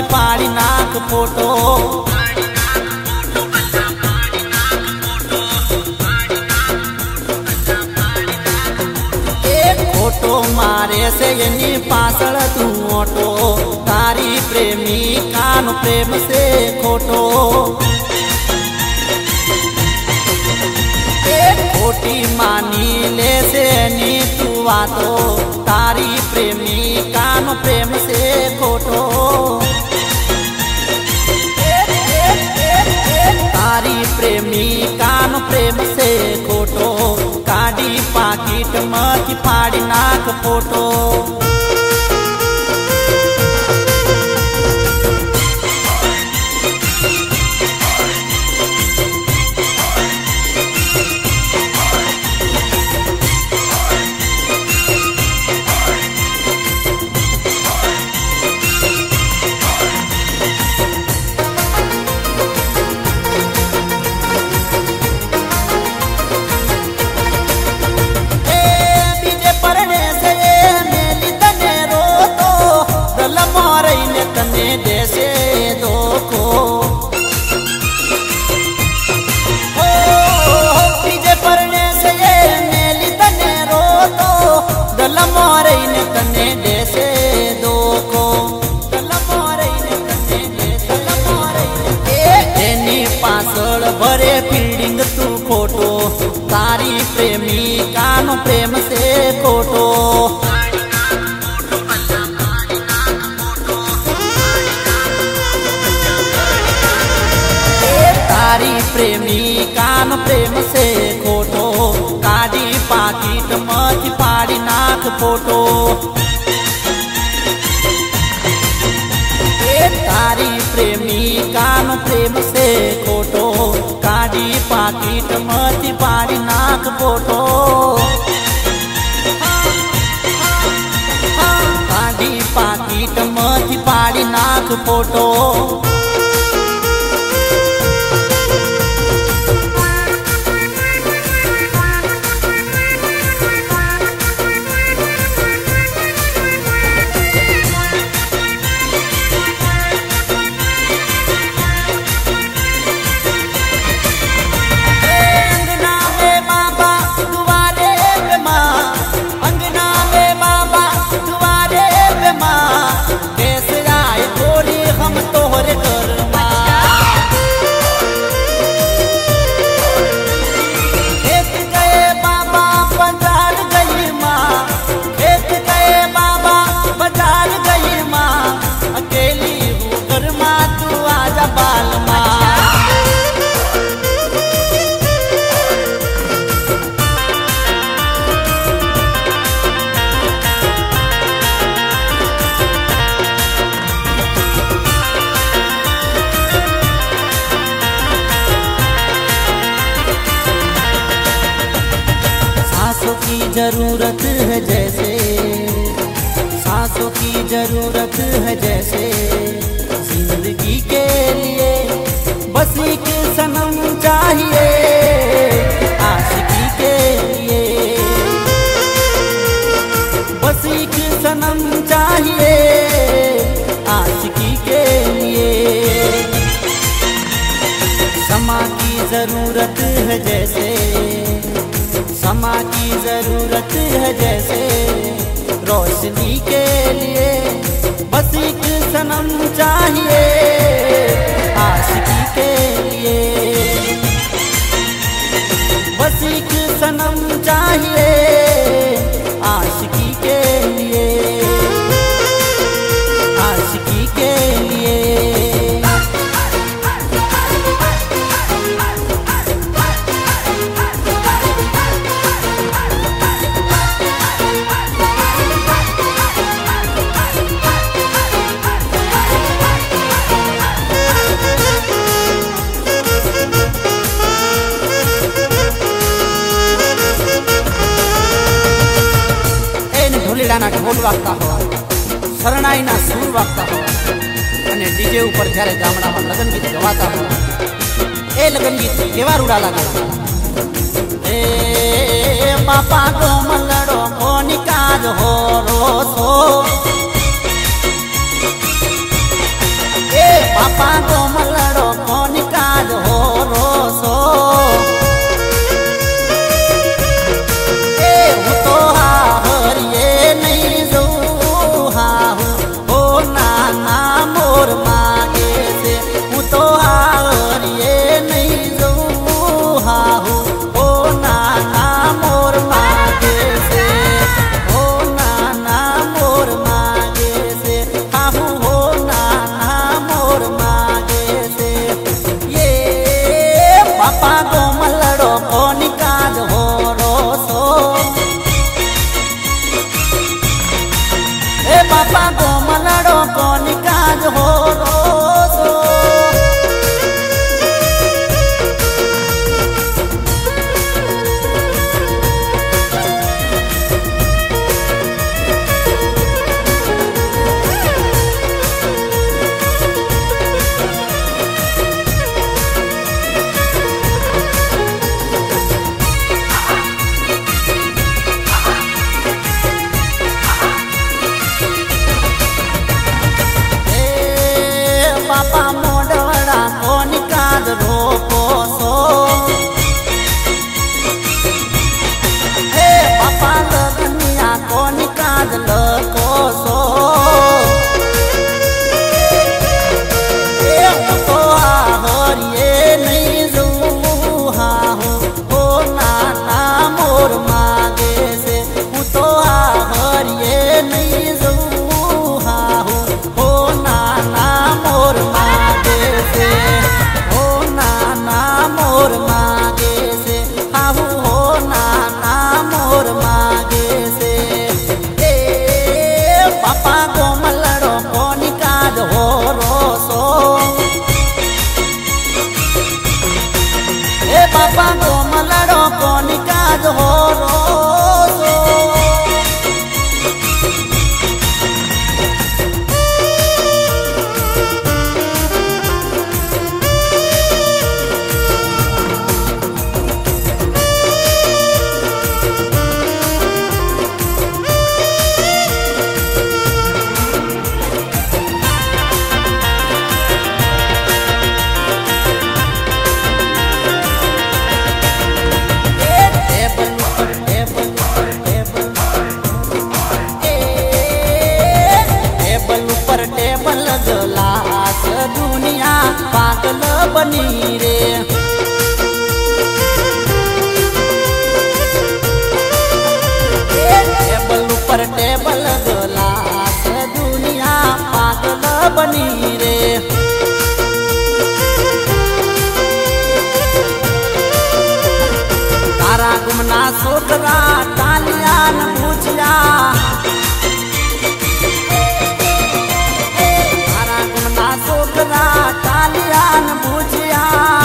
पाड़ी नाक photo. Photo मारे से यनी पासड़ तू ओटो, तारी प्रेमी कान प्रेम से खोटो। खोटी मानी ले से नी तू आतो, तारी प्रेमी कान प्रेम से खोटो। तारी प्रेमी कान प्रेम से खोटो, काडी पाकिट मत फाड़ी नाक फोटो। जैसे दो को पीछे पड़ने से ये मेली तने रो तो गल मोरे ने तने जैसे दो को गल मोरे ने तने जैसे गल मोरे एनी पासड़ भरे फील्डिंग तू फोटो, तारी प्रेमी कानो प्रेम से खोटो। तारी प्रेमी कान प्रेम से खोटो, काडी पाकिट मत फाड़ी नाक फोटो। तारी प्रेमी कान प्रेम से खोटो, काडी पाकिट मत फाड़ी नाक फोटो। काडी पाकिट मत फाड़ी नाक फोटो। जरूरत है जैसे सांसों की जरूरत है जैसे, जिंदगी के लिए बस एक सनम चाहिए आशिकी के लिए। बस एक सनम चाहिए आशिकी के लिए। समा की जरूरत है जैसे, समा की जरूरत है जैसे, रोशनी के लिए बस एक सनम चाहिए आशिकी के लिए। बस एक सनम चाहिए आशिकी के लिए, आशिकी के लिए। ઢોલીડાના ઢોલ વાગતા હોય, શરણાઈના સૂર વાગતા હોય અને ડીજે ઉપર જ્યારે ગામડામાં લગ્ન ગીત ગવાતા હોય, એ લગ્ન ગીત કેવા રૂડા લાગે। એ બાપા ગો મલડો કોનિકાજ હો રોસો, बापा को मलड़ो को निकाल हो रोसो ए बापा को मलड़ो को निकाल हो रोसो बापा मोडवड़ा को निकाल रोको सो हे बापा लगनिया को निकाल लो सो तो हरिये नहीं जूहा हो नाना मोर मागे से तो हरिये नहीं जूहा हो नाना मोर मागे से हो नाना मोर मागे से आहू हो नाना मोर मागे से ए पापा को मलड़ो को निकाल हो रोसो ए पापा को मलड़ो को निकाल हो रोसो टेबल गिलास दुनिया पागल बनी रे टेबल ऊपर टेबल गिलास दुनिया पागल बनी रे तारा गुमना सोकरा तालिया न भूजिया सोकरा तालियान भुजिया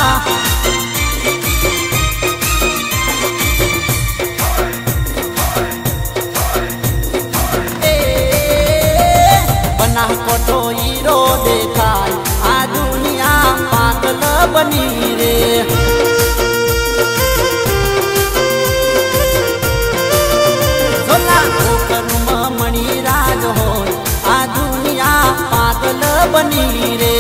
बना कोटोई रो देखा आ दुनिया पागल बनी रे सोला करुम मणि राज हो आ दुनिया पागल बनी रे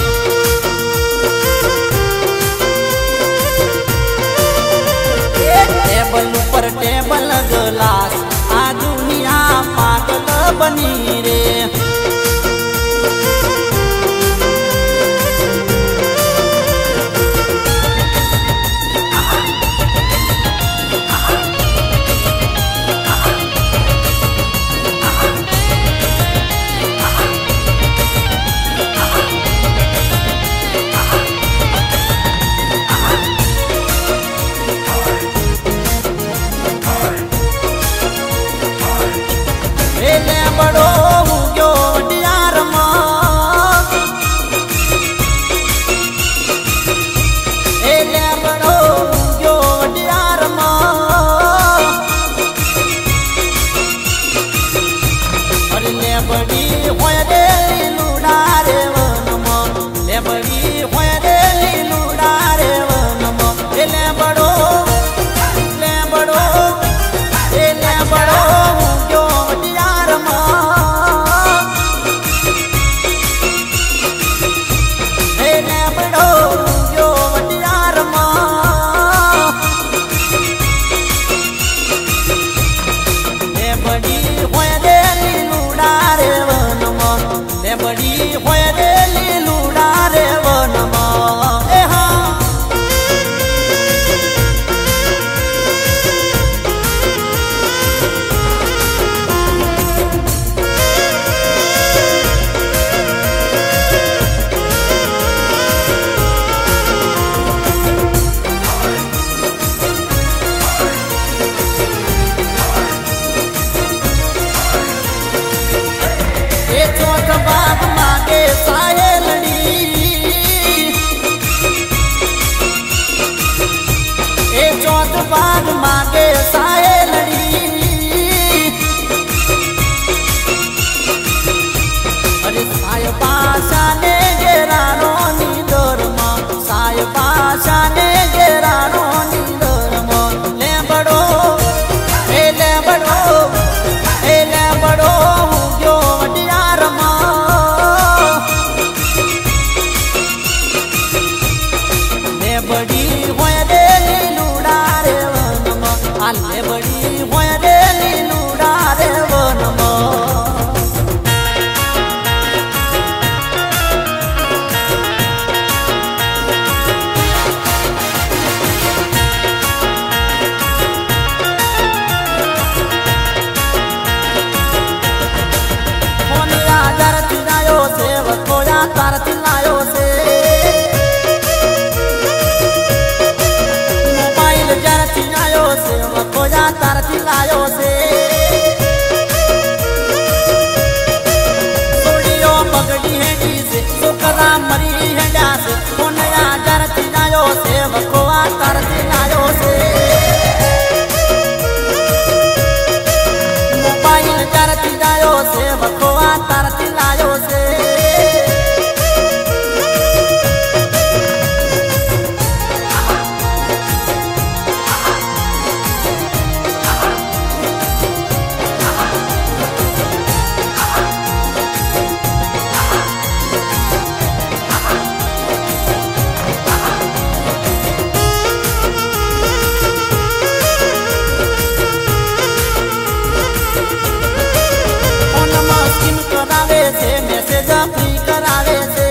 टेबल ऊपर टेबल गिलास आ दुनिया पागल बनी रे बड़ो होय रे लीलूड़ा रे वनमा आले बड़ी होय रे लीलूड़ा रे वनमा तारती लायो से मोबाइल जरती लायो से वकोजा तारती लायो से सोडियो पगड़ी है डी से सोकरा मरी है डा से कोनया जरती लायो से वकोआ तारती लायो से मोबाइल जरती लायो से वकोआ तारती लायो से मैसेज फ्री करावे से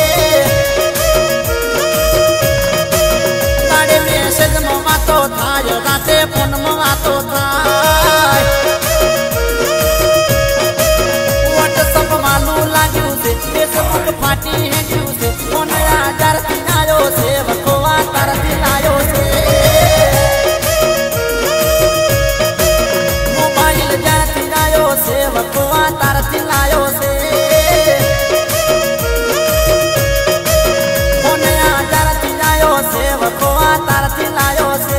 गाड़े मैसेज मवा तो थाय राते फोन मवा तो थाय व्हाट्सएप मालू लाग्यू से फेसबुक फाटी है जू से फोन आजार तिनायो से वकोवा तार तिनायो से मोबाइल जार तिनायो से वकोवा तार तिनायो से तारती लायो से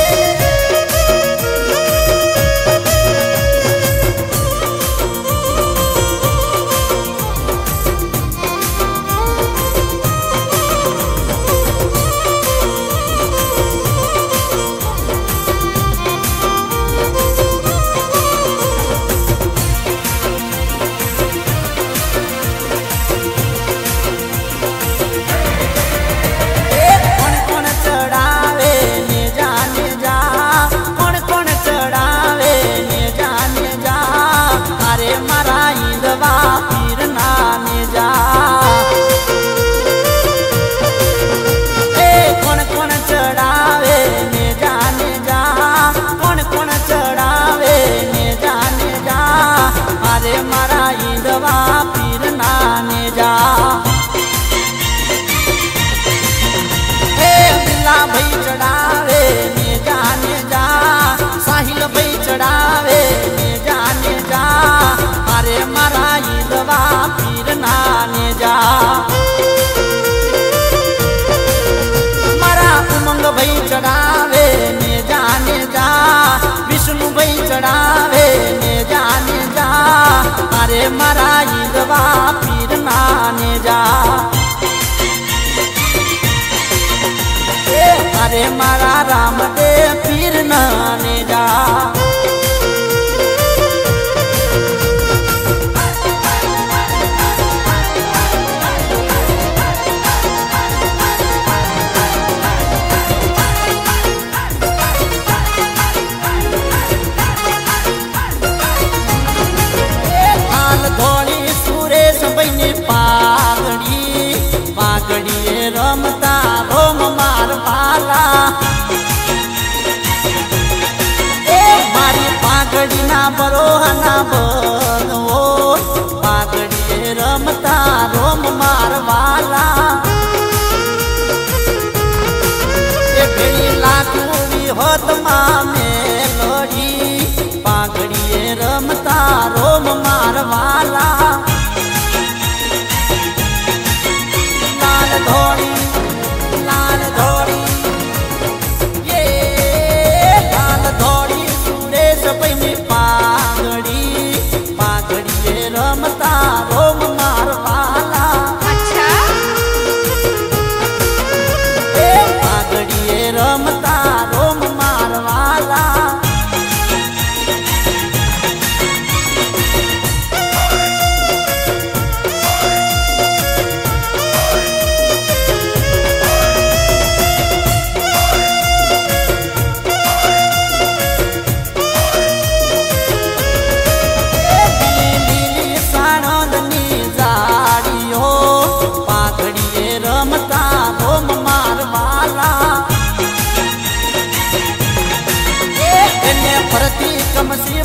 भाई चढ़ावे ने जाने जा साहिल भाई चढ़ावे ने जाने जा अरे मारा ईदवा पीर नाने जा मारा उमंग भाई चढ़ावे ने जाने जा विष्णु भाई चढ़ावे ने जाने जा अरे मारा ईदवा पीर नाने जा अरे मारा रामदेव पीर नाने जा लाल धोली सुरेश बनी पागड़ी पागड़ी रमता रोम मार पाला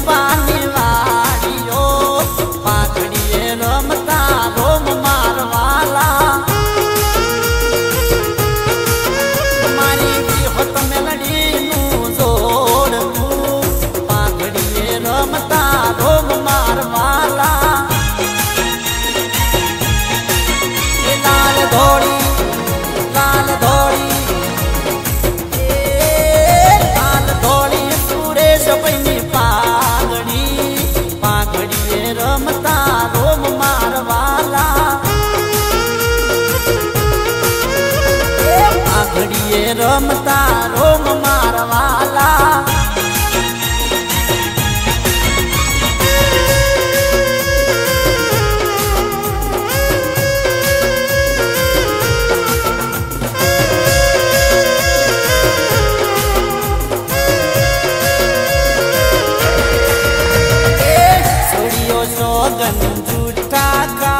सुबानी वाड़ियो पाघड़िए रमता रोम मारवाला मारी दी होत मेलडी नु जोड़ तू पाघड़िए रमता रोम मारवाला लाल धोड़ी लाल धोड़ी लाल धोड़ी सुरेश बनी पाघड़ी पाघड़िए रमता रोम मारवाला पाघड़िए रमता रोम मारवाला सोगन झूठा का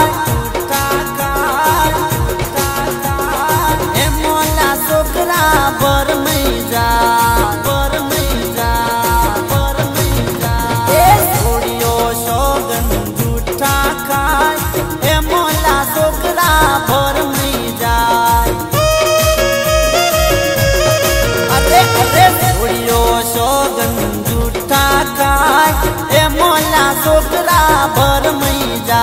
ए मोला सोकरा बर मैजा ए छोड़ियो सोगन झूठा का ए मोला सोकरा बर मैजा अरे छोड़ियो सोगन झूठा का ए मोला सोकरा बर मैजा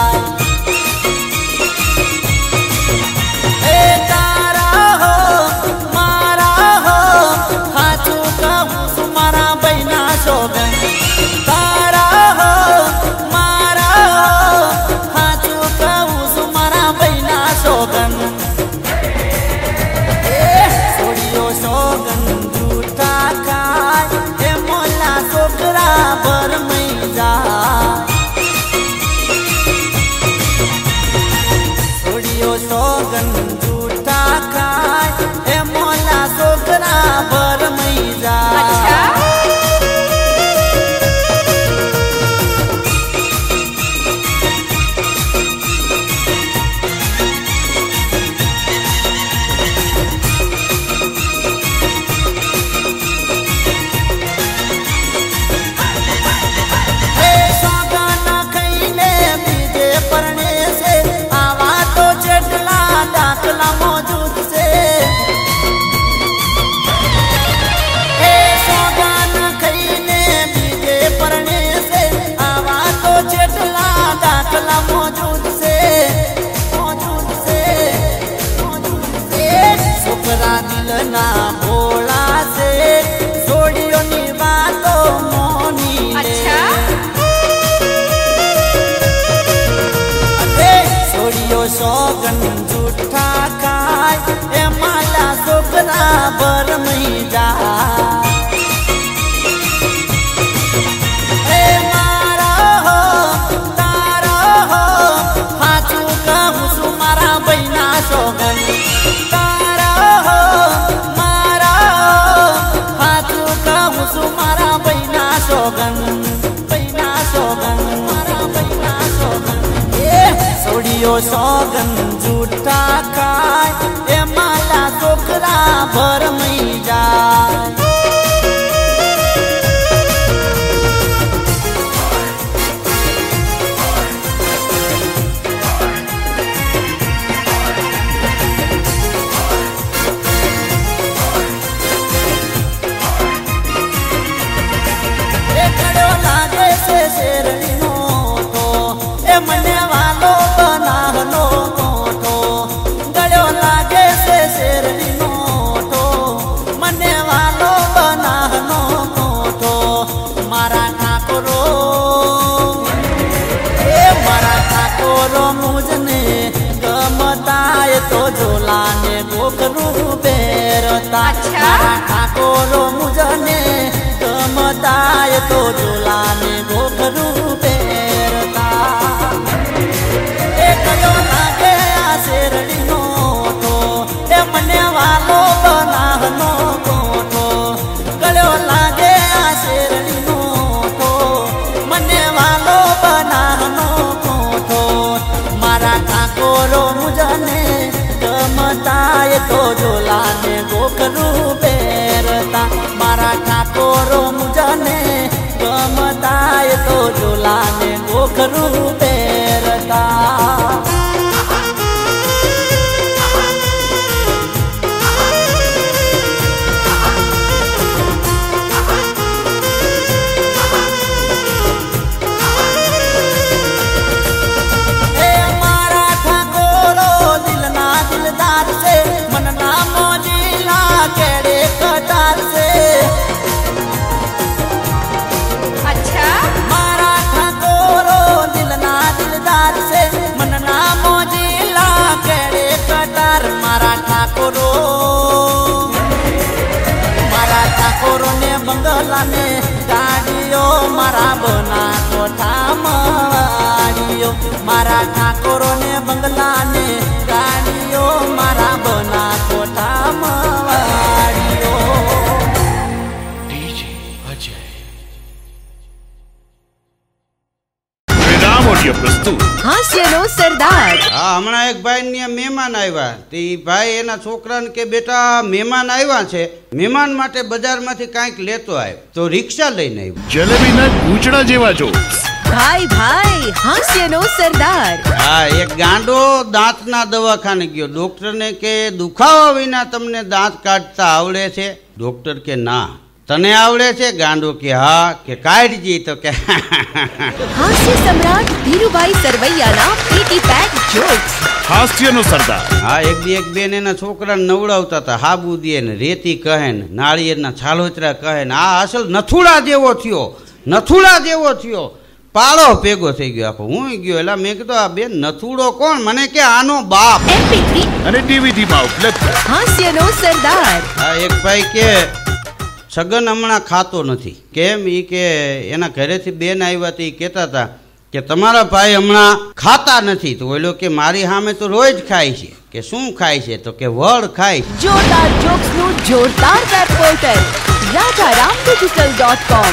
ए तारा हो मारा हो हाचू कहूँ सुमारा बैना सोगन तारा हो मारा हो हाचू कहूँ सुमारा बैना सोगन छोड़ियो सोगन झूठा का ए मोला सोकरा बर मैजा छोड़ियो सोगन झूठा का ए मोला सोकरा बर मैजा डाकला मौजूद से ए सोगान खईने बीजे परने से आवा तो चेटला डाकला मौजूद से सुकरा दिल ना भोला से छोड़ियो निभा तो मोनी अच्छा छोड़ियो सोगन झूठा का ए माला सोकरा बर मैजा ए मारा हो तारा हो हाचू कहूँ सुमारा बैना सोगन तारा हो मारा हो हाचू कहूँ सुमारा बैना सोगन मारा बैना सोगन छोड़ियो सोगन झूठा का ए माला सोकरा बर मैजा लागे से शेरनी तो ए मने वालो बनाहनो मोटो गड़ो लागे से शेरनी तो मने वालो बनाहनो मोटो मारा ठाकुरो मुझने गमताए तो झोलाने गोकरू बेरता मारा ठाकुरो मुझने गमताए तो झोलाने गोकरू बेरता एक जो लागे शेरड़ी नो तो ए मने वालो बनाहनो गोटो गलो लागे शेरड़ी नो तो मने वालो बनाहनो गोटो मारा ठाकुरो मुझने गमताए तो झोलाने गोकरू बेरता मारा ठाकुरो मुझने गम ઘૂંઘરું પહેરતા. બંગલાને ગાડીઓ મારા બના કોઠામાં વાડીઓ. મારા ઠાકોરોને બંગલાને ગાડીઓ મારા બના કોઠામાં વાડીઓ. DJ અજય વિરામ ઓડિયો પ્રસ્તુત હાસ્યનો સરદાર. હા, હમણાં એક ભાઈ ને મહેમાન આવ્યા. તે ભાઈ એના છોકરાને કે બેટા મહેમાન આવ્યા છે, મહેમાન માટે બજારમાંથી કાંઈક લેતો આવ્યો. તો રિક્ષા લઈને આવ્યો. જલેબીના ગૂંચડા જેવા જો. ભાઈ ભાઈ હાસ્યનો સરદાર. હા, એક ગાંડો દાંતના દવાખાને ગયો. ડોક્ટરને કે દુખાવા વિના તમને દાંત કાઢતા આવડે છે? ડોક્ટર કે ના. તને આવડે છે? ગાંડો કે હા. કે કાઢજી. તો કે હાસ્ય સમ્રાટ ધીરુભાઈ સરવૈયાના પીટી પેક જોક્સ. હાસ્યનો સરદાર. હા, એક બેન એના છોકરાને નવડાવતા હતા. હાબુ દે ને રેતી કહે ને નાળિયેરના છાલોતરા કહે ને આ અસલ નથુડા જેવો થયો, નથુડા જેવો થયો. પાળો ભેગો થઈ ગયો આખો. હું ગયો એટલે મેં કીધું આ બેન નથુડો કોણ? મને કે આનો બાપ. MP3 અને DVD માં ઉપલબ્ધ. હાસ્યનો સરદાર. હા, એક ભાઈ કે છગન હમણાં ખાતો નથી. કેમ? એ કે એના ઘરેથી બેન આવ્યા તો એ કહેતા હતા કે તમારા ભાઈ હમણાં ખાતા નથી. તો ઓલો કે મારી સામે તો રોજ ખાય છે. કે શું ખાય છે? તો કે વડ ખાય છે. જોરદાર જોક્સનું જોરદાર web portal rajaramdigital.com.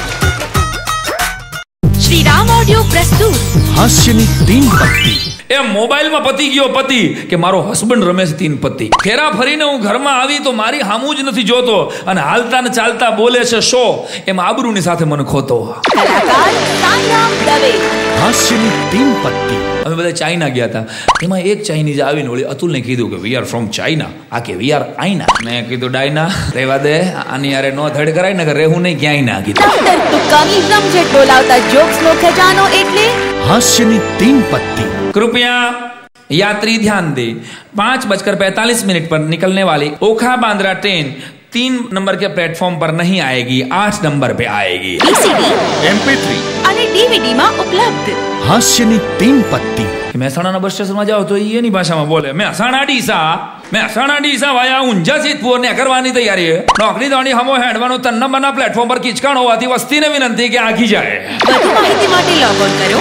Shri Ram audio પ્રસ્તુત હાસ્યની 3 પત્તી. એ મોબાઈલમાં પતી ગયો પતિ કે મારો હસબન્ડ રમે છે 3 પત્તી. ફેરા ફરીને હું ઘરમાં આવી તો મારી હામું જ નથી જોતો અને હાલતા ને ચાલતા બોલે છે શો. એમ આબરૂની સાથે મને ખોતો. કલાકાર સાંઈરામ દવે. હાસ્યની 3 પત્તી. અમે બધા ચાઇના ગયા હતા. એમાં એક ચાઇનીઝ આવીને ઓલી અતુલને કીધું કે વી આર ફ્રોમ ચાઇના. આ કે વી આર આઈના. મેં કીધું ડાયના રહેવા દે, આની યારે નો ધડ કરાય ને કે રહેવું નહીં ક્યાંય ના કીધું. ડોક્ટર તુક્કાની રમઝટ બોલાવતા જોક્સનો ખજાનો એટલે હાસ્યની 3 પત્તી. कृपया यात्री ध्यान दे 5:45 पर निकलने वाली ओखा बांद्रा ट्रेन 3 नंबर के प्लेटफॉर्म पर नहीं आएगी, 8 नंबर पे आएगी. VCD MP3 અને DVD માં ઉપલબ્ધ. હાસ્યની 3 પત્તી. મહેસાણાના બસ સ્ટેશનમાં જાઓ તો એની ભાષામાં બોલે મહેસાણા ડીસા વાયા ઊંઝા સિદ્ધપુર ને કરવાની તૈયારી છે. નોકરી દોડી હમો હેડવાનો 3 નંબરના પ્લેટફોર્મ પર કિચકાણ હોવાથી વસ્તીને વિનંતી કે આખી જાય. વધુ માહિતી માટે લોગ ઓન કરો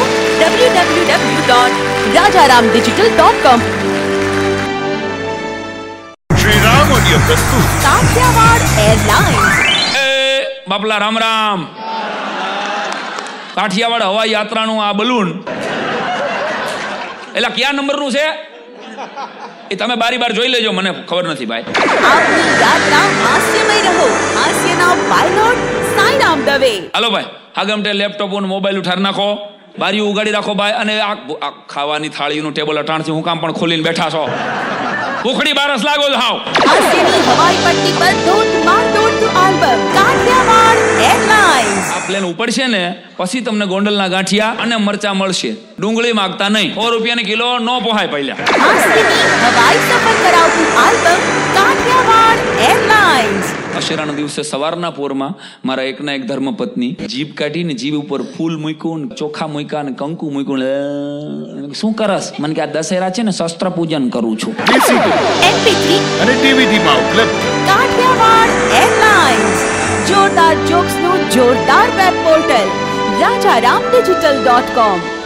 www.rajaramdigital.com. શ્રી રામ ઓડિયો પ્રસ્તુત. કાઠિયાવાડ એરલાઇન્સ. એ બાપલા રામ રામ. કાઠિયાવાડ હવા યાત્રાનું આ બલૂન એટલે કયા નંબરનું છે એ તમે બારી બાર જોઈ લેજો, મને ખબર નથી ભાઈ. આપની યાત્રા હાસ્યમય રહો. હાસ્યના પાયલોટ સાંઈરામ દવે. હાલો ભાઈ, આગમટે લેપટોપ અને મોબાઈલ ઉઠાર નાખો, બારીઓ ઉગાડી રાખો ભાઈ. અને આ ખાવાની થાળીનું ટેબલ અટાણથી હું કામ પણ ખોલીને બેઠા છો? ભૂખડી બારસ લાગો છો હાવ. હાસ્યની હવાઈ પટ્ટી પર ધોધમાર દોડતું આલ્બમ કાઠિયાવાડ એરલાઇન્સ. આ પ્લેન ઉપડશે ને પછી તમને ગોંડલના ગાંઠિયા અને મરચા મળશે. ડુંગળી માંગતા નહીં. 100 રૂપિયાની કિલો નો પોહાય પહેલા. હાસ્યની હવાઈ સફર કરાવતું આલ્બમ કાઠિયાવાડ એરલાઇન્સ. દશેરાના દિવસે સવારના પોરમાં મારા એકના એક ધર્મપત્ની જીભ કાઢીને જીભ ઉપર ફૂલ મૂક્યું, ચોખા મૂક્યા અને કંકુ મૂક્યું. શું કરસ? મને કે આ દશેરા છે ને શસ્ત્ર પૂજન કરું છું. MP3 અને DVD માં ઉપલબ્ધ. કાઠિયાવાડ એરલાઇન્સ. જોરદાર જોક્સનું જોરદાર વેબ પોર્ટલ rajaramdigital.com.